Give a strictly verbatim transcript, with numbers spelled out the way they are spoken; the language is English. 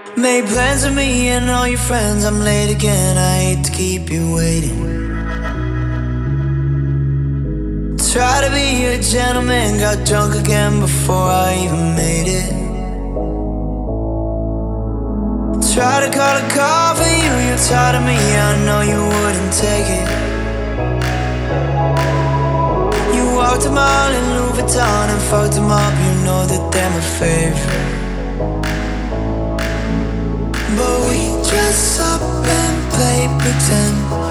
Made plans with me and all your friends. I'm late again, I hate to keep you waiting. Try to be a gentleman, got drunk again before I even made it. Try to call a car for you, you're tired of me, I know you wouldn't take it. You walked a mile in Louis Vuitton and fucked them up, you know that they're my favorite. But we dress up and play pretend.